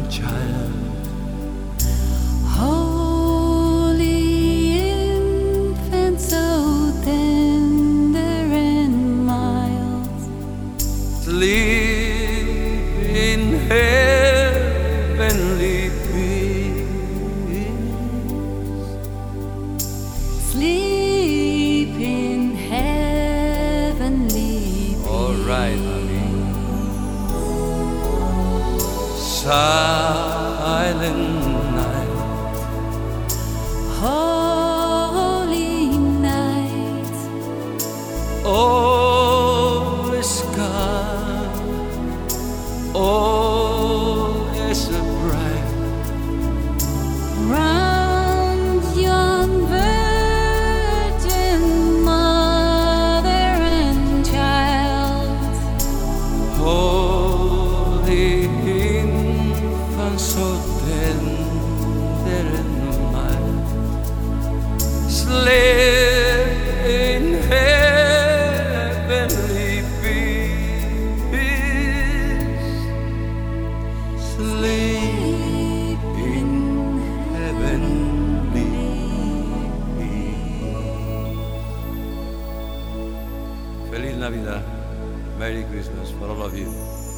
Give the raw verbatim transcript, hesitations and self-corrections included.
child. Holy infant, so tender and mild, Sleep in heavenly peace. sleep in heavenly peace. All right, honey. Silent night, Holy night, all is calm, all is bright. round young virgin mother and child, Holy infant, so tender and mild, sleep in heavenly peace. Sleep in heavenly peace. Feliz Navidad. Merry Christmas for all of you.